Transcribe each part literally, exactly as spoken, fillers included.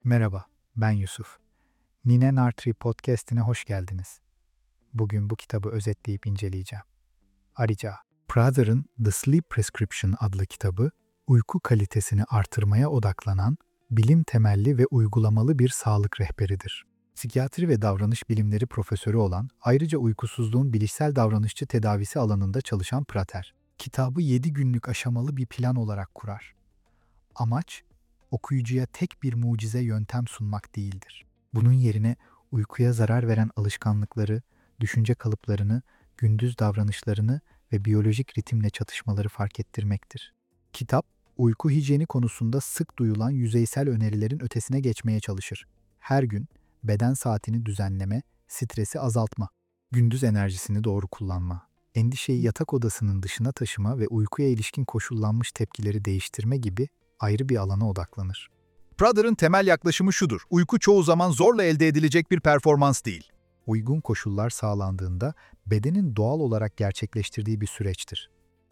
Merhaba, ben Yusuf. Nine Nartri Podcast'ine hoş geldiniz. Bugün bu kitabı özetleyip inceleyeceğim. Ayrıca Prather'ın The Sleep Prescription adlı kitabı, uyku kalitesini artırmaya odaklanan, bilim temelli ve uygulamalı bir sağlık rehberidir. Psikiyatri ve davranış bilimleri profesörü olan, ayrıca uykusuzluğun bilişsel davranışçı tedavisi alanında çalışan Prather, kitabı yedi günlük aşamalı bir plan olarak kurar. Amaç, okuyucuya tek bir mucize yöntem sunmak değildir. Bunun yerine uykuya zarar veren alışkanlıkları, düşünce kalıplarını, gündüz davranışlarını ve biyolojik ritimle çatışmaları fark ettirmektir. Kitap, uyku hijyeni konusunda sık duyulan yüzeysel önerilerin ötesine geçmeye çalışır. Her gün beden saatini düzenleme, stresi azaltma, gündüz enerjisini doğru kullanma, endişeyi yatak odasının dışına taşıma ve uykuya ilişkin koşullanmış tepkileri değiştirme gibi ayrı bir alana odaklanır. Prather'ın temel yaklaşımı şudur: uyku çoğu zaman zorla elde edilecek bir performans değil. Uygun koşullar sağlandığında bedenin doğal olarak gerçekleştirdiği bir süreçtir.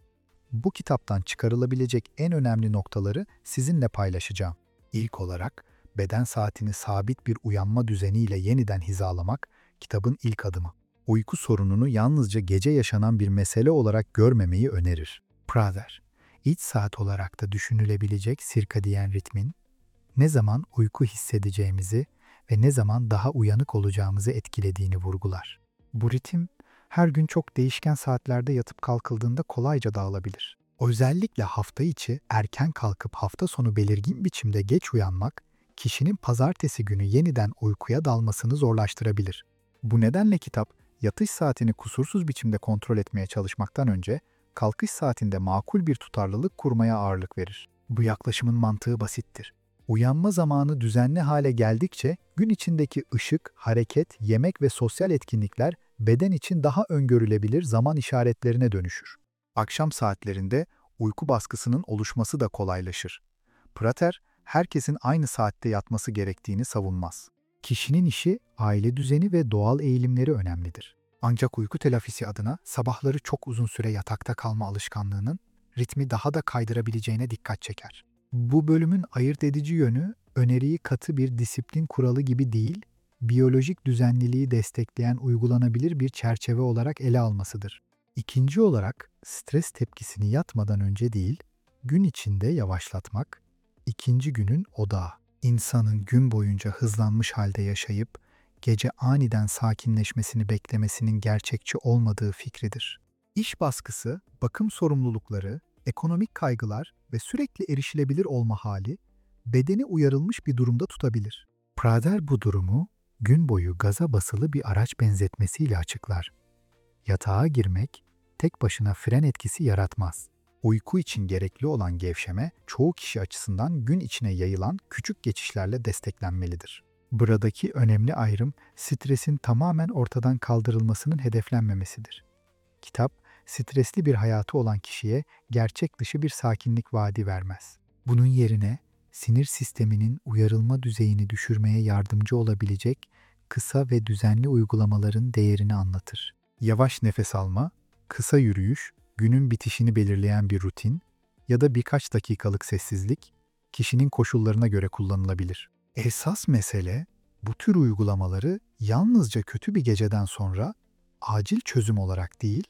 Bu kitaptan çıkarılabilecek en önemli noktaları sizinle paylaşacağım. İlk olarak beden saatini sabit bir uyanma düzeniyle yeniden hizalamak kitabın ilk adımı. Uyku sorununu yalnızca gece yaşanan bir mesele olarak görmemeyi önerir. Prather, iç saat olarak da düşünülebilecek sirkadiyen ritmin, ne zaman uyku hissedeceğimizi ve ne zaman daha uyanık olacağımızı etkilediğini vurgular. Bu ritim, her gün çok değişken saatlerde yatıp kalkıldığında kolayca dağılabilir. Özellikle hafta içi erken kalkıp hafta sonu belirgin biçimde geç uyanmak, kişinin pazartesi günü yeniden uykuya dalmasını zorlaştırabilir. Bu nedenle kitap, yatış saatini kusursuz biçimde kontrol etmeye çalışmaktan önce, kalkış saatinde makul bir tutarlılık kurmaya ağırlık verir. Bu yaklaşımın mantığı basittir. Uyanma zamanı düzenli hale geldikçe gün içindeki ışık, hareket, yemek ve sosyal etkinlikler beden için daha öngörülebilir zaman işaretlerine dönüşür. Akşam saatlerinde uyku baskısının oluşması da kolaylaşır. Prather, herkesin aynı saatte yatması gerektiğini savunmaz. Kişinin işi, aile düzeni ve doğal eğilimleri önemlidir. Ancak uyku telafisi adına sabahları çok uzun süre yatakta kalma alışkanlığının ritmi daha da kaydırabileceğine dikkat çeker. Bu bölümün ayırt edici yönü, öneriyi katı bir disiplin kuralı gibi değil, biyolojik düzenliliği destekleyen uygulanabilir bir çerçeve olarak ele almasıdır. İkinci olarak, stres tepkisini yatmadan önce değil, gün içinde yavaşlatmak, ikinci günün odağı. İnsanın gün boyunca hızlanmış halde yaşayıp, gece aniden sakinleşmesini beklemesinin gerçekçi olmadığı fikridir. İş baskısı, bakım sorumlulukları, ekonomik kaygılar ve sürekli erişilebilir olma hali, bedeni uyarılmış bir durumda tutabilir. Prather bu durumu, gün boyu gaza basılı bir araç benzetmesiyle açıklar. Yatağa girmek, tek başına fren etkisi yaratmaz. Uyku için gerekli olan gevşeme, çoğu kişi açısından gün içine yayılan küçük geçişlerle desteklenmelidir. Buradaki önemli ayrım, stresin tamamen ortadan kaldırılmasının hedeflenmemesidir. Kitap, stresli bir hayatı olan kişiye gerçek dışı bir sakinlik vaadi vermez. Bunun yerine, sinir sisteminin uyarılma düzeyini düşürmeye yardımcı olabilecek kısa ve düzenli uygulamaların değerini anlatır. Yavaş nefes alma, kısa yürüyüş, günün bitişini belirleyen bir rutin ya da birkaç dakikalık sessizlik, kişinin koşullarına göre kullanılabilir. Esas mesele, bu tür uygulamaları yalnızca kötü bir geceden sonra acil çözüm olarak değil,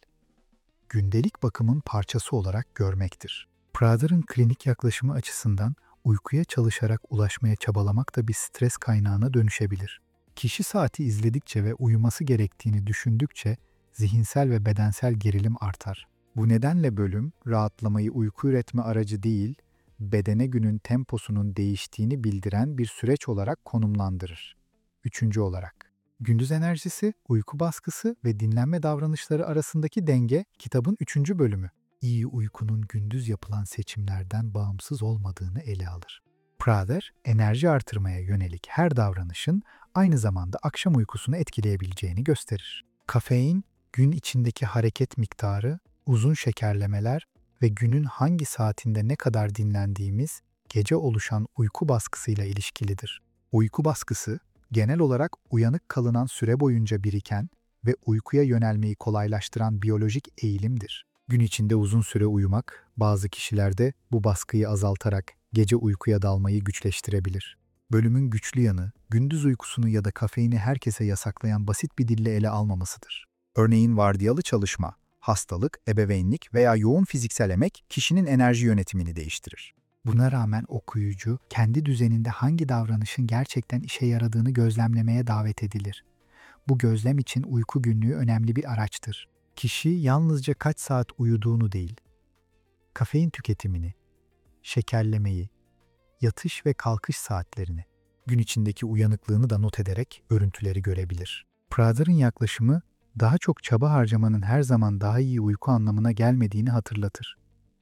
gündelik bakımın parçası olarak görmektir. Prather'ın klinik yaklaşımı açısından uykuya çalışarak ulaşmaya çabalamak da bir stres kaynağına dönüşebilir. Kişi saati izledikçe ve uyuması gerektiğini düşündükçe zihinsel ve bedensel gerilim artar. Bu nedenle bölüm, rahatlamayı uyku üretme aracı değil, bedene günün temposunun değiştiğini bildiren bir süreç olarak konumlandırır. Üçüncü olarak, gündüz enerjisi, uyku baskısı ve dinlenme davranışları arasındaki denge kitabın üçüncü bölümü. İyi uykunun gündüz yapılan seçimlerden bağımsız olmadığını ele alır. Prather, enerji artırmaya yönelik her davranışın aynı zamanda akşam uykusunu etkileyebileceğini gösterir. Kafein, gün içindeki hareket miktarı, uzun şekerlemeler ve günün hangi saatinde ne kadar dinlendiğimiz gece oluşan uyku baskısıyla ilişkilidir. Uyku baskısı, genel olarak uyanık kalınan süre boyunca biriken ve uykuya yönelmeyi kolaylaştıran biyolojik eğilimdir. Gün içinde uzun süre uyumak, bazı kişilerde bu baskıyı azaltarak gece uykuya dalmayı güçleştirebilir. Bölümün güçlü yanı, gündüz uykusunu ya da kafeini herkese yasaklayan basit bir dille ele almamasıdır. Örneğin vardiyalı çalışma, hastalık, ebeveynlik veya yoğun fiziksel emek kişinin enerji yönetimini değiştirir. Buna rağmen okuyucu, kendi düzeninde hangi davranışın gerçekten işe yaradığını gözlemlemeye davet edilir. Bu gözlem için uyku günlüğü önemli bir araçtır. Kişi yalnızca kaç saat uyuduğunu değil, kafein tüketimini, şekerlemeyi, yatış ve kalkış saatlerini, gün içindeki uyanıklığını da not ederek örüntüleri görebilir. Prather'ın yaklaşımı, daha çok çaba harcamanın her zaman daha iyi uyku anlamına gelmediğini hatırlatır.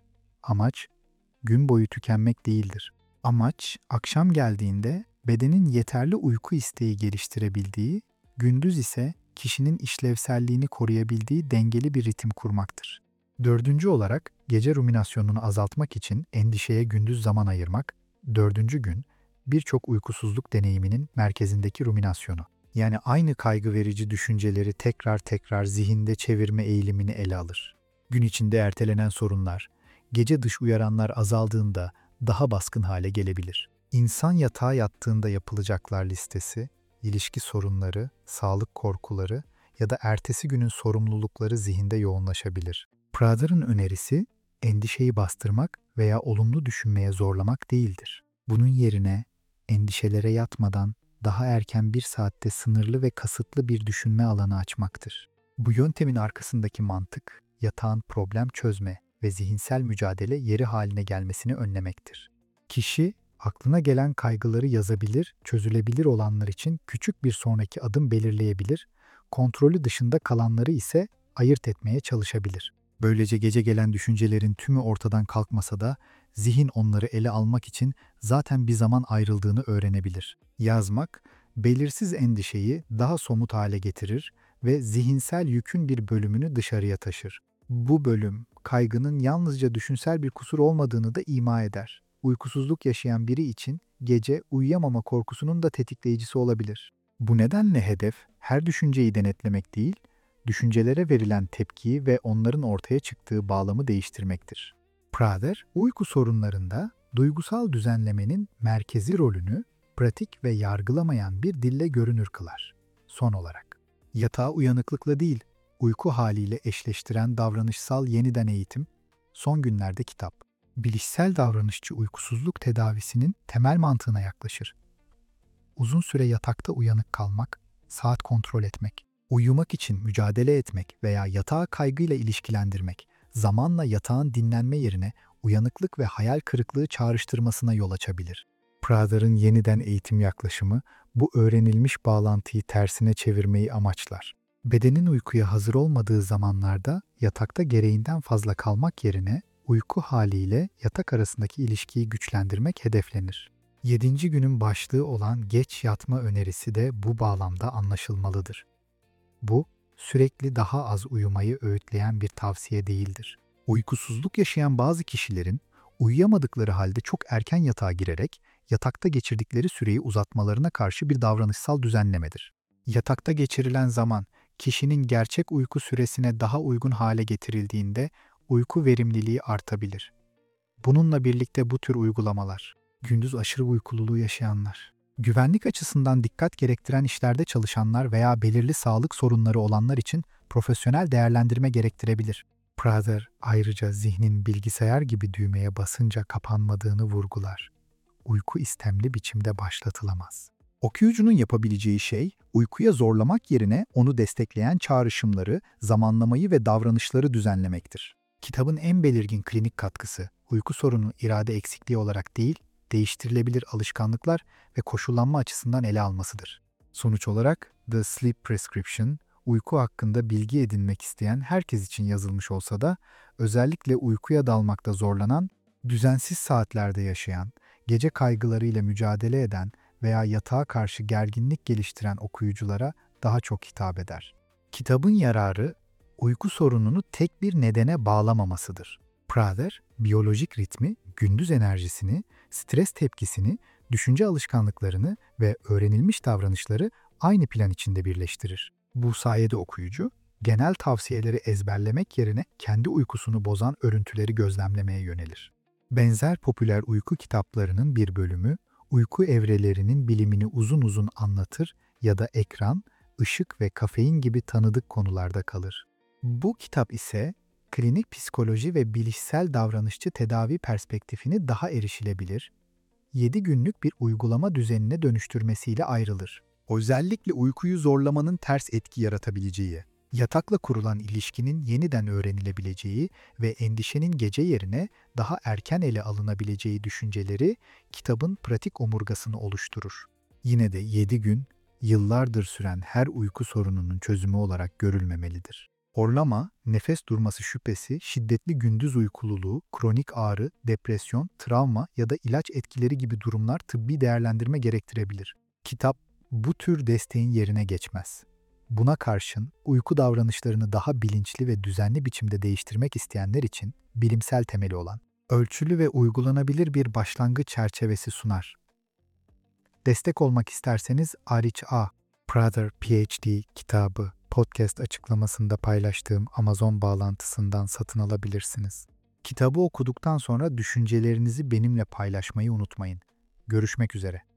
Amaç, gün boyu tükenmek değildir. Amaç, akşam geldiğinde bedenin yeterli uyku isteği geliştirebildiği, gündüz ise kişinin işlevselliğini koruyabildiği dengeli bir ritim kurmaktır. Dördüncü olarak, gece ruminasyonunu azaltmak için endişeye gündüz zaman ayırmak, dördüncü gün, birçok uykusuzluk deneyiminin merkezindeki ruminasyonu. Yani aynı kaygı verici düşünceleri tekrar tekrar zihinde çevirme eğilimini ele alır. Gün içinde ertelenen sorunlar, gece dış uyaranlar azaldığında daha baskın hale gelebilir. İnsan yatağa yattığında yapılacaklar listesi, ilişki sorunları, sağlık korkuları ya da ertesi günün sorumlulukları zihinde yoğunlaşabilir. Prather'ın önerisi, endişeyi bastırmak veya olumlu düşünmeye zorlamak değildir. Bunun yerine endişelere yatmadan daha erken bir saatte sınırlı ve kasıtlı bir düşünme alanı açmaktır. Bu yöntemin arkasındaki mantık, yatağın problem çözme ve zihinsel mücadele yeri haline gelmesini önlemektir. Kişi, aklına gelen kaygıları yazabilir, çözülebilir olanlar için küçük bir sonraki adım belirleyebilir, kontrolü dışında kalanları ise ayırt etmeye çalışabilir. Böylece gece gelen düşüncelerin tümü ortadan kalkmasa da zihin onları ele almak için zaten bir zaman ayrıldığını öğrenebilir. Yazmak, belirsiz endişeyi daha somut hale getirir ve zihinsel yükün bir bölümünü dışarıya taşır. Bu bölüm, kaygının yalnızca düşünsel bir kusur olmadığını da ima eder. Uykusuzluk yaşayan biri için gece uyuyamama korkusunun da tetikleyicisi olabilir. Bu nedenle hedef, her düşünceyi denetlemek değil, düşüncelere verilen tepkiyi ve onların ortaya çıktığı bağlamı değiştirmektir. Prather, uyku sorunlarında duygusal düzenlemenin merkezi rolünü pratik ve yargılamayan bir dille görünür kılar. Son olarak, yatağı uyanıklıkla değil, uyku haliyle eşleştiren davranışsal yeniden eğitim, son günlerde kitap, bilişsel davranışçı uykusuzluk tedavisinin temel mantığına yaklaşır. Uzun süre yatakta uyanık kalmak, saat kontrol etmek, uyumak için mücadele etmek veya yatağı kaygıyla ilişkilendirmek, zamanla yatağın dinlenme yerine uyanıklık ve hayal kırıklığı çağrıştırmasına yol açabilir. Prather'ın yeniden eğitim yaklaşımı, bu öğrenilmiş bağlantıyı tersine çevirmeyi amaçlar. Bedenin uykuya hazır olmadığı zamanlarda yatakta gereğinden fazla kalmak yerine uyku haliyle yatak arasındaki ilişkiyi güçlendirmek hedeflenir. Yedinci günün başlığı olan geç yatma önerisi de bu bağlamda anlaşılmalıdır. Bu, sürekli daha az uyumayı öğütleyen bir tavsiye değildir. Uykusuzluk yaşayan bazı kişilerin uyuyamadıkları halde çok erken yatağa girerek yatakta geçirdikleri süreyi uzatmalarına karşı bir davranışsal düzenlemedir. Yatakta geçirilen zaman kişinin gerçek uyku süresine daha uygun hale getirildiğinde uyku verimliliği artabilir. Bununla birlikte bu tür uygulamalar, gündüz aşırı uykululuğu yaşayanlar, güvenlik açısından dikkat gerektiren işlerde çalışanlar veya belirli sağlık sorunları olanlar için profesyonel değerlendirme gerektirebilir. Prather ayrıca zihnin bilgisayar gibi düğmeye basınca kapanmadığını vurgular. Uyku istemli biçimde başlatılamaz. Okuyucunun yapabileceği şey, uykuya zorlamak yerine onu destekleyen çağrışımları, zamanlamayı ve davranışları düzenlemektir. Kitabın en belirgin klinik katkısı, uyku sorunu irade eksikliği olarak değil, değiştirilebilir alışkanlıklar ve koşullanma açısından ele almasıdır. Sonuç olarak, The Sleep Prescription, uyku hakkında bilgi edinmek isteyen herkes için yazılmış olsa da, özellikle uykuya dalmakta zorlanan, düzensiz saatlerde yaşayan, gece kaygılarıyla mücadele eden veya yatağa karşı gerginlik geliştiren okuyuculara daha çok hitap eder. Kitabın yararı, uyku sorununu tek bir nedene bağlamamasıdır. Prather, biyolojik ritmi, gündüz enerjisini, stres tepkisini, düşünce alışkanlıklarını ve öğrenilmiş davranışları aynı plan içinde birleştirir. Bu sayede okuyucu, genel tavsiyeleri ezberlemek yerine kendi uykusunu bozan örüntüleri gözlemlemeye yönelir. Benzer popüler uyku kitaplarının bir bölümü, uyku evrelerinin bilimini uzun uzun anlatır ya da ekran, ışık ve kafein gibi tanıdık konularda kalır. Bu kitap ise klinik psikoloji ve bilişsel davranışçı tedavi perspektifini daha erişilebilir, yedi günlük bir uygulama düzenine dönüştürmesiyle ayrılır. Özellikle uykuyu zorlamanın ters etki yaratabileceği, Yatakla kurulan ilişkinin yeniden öğrenilebileceği ve endişenin gece yerine daha erken ele alınabileceği düşünceleri kitabın pratik omurgasını oluşturur. Yine de yedi gün, yıllardır süren her uyku sorununun çözümü olarak görülmemelidir. Horlama, nefes durması şüphesi, şiddetli gündüz uykululuğu, kronik ağrı, depresyon, travma ya da ilaç etkileri gibi durumlar tıbbi değerlendirme gerektirebilir. Kitap bu tür desteğin yerine geçmez. Buna karşın uyku davranışlarını daha bilinçli ve düzenli biçimde değiştirmek isteyenler için bilimsel temeli olan, ölçülü ve uygulanabilir bir başlangıç çerçevesi sunar. Destek olmak isterseniz Ariç A. Brother P H D kitabı podcast açıklamasında paylaştığım Amazon bağlantısından satın alabilirsiniz. Kitabı okuduktan sonra düşüncelerinizi benimle paylaşmayı unutmayın. Görüşmek üzere.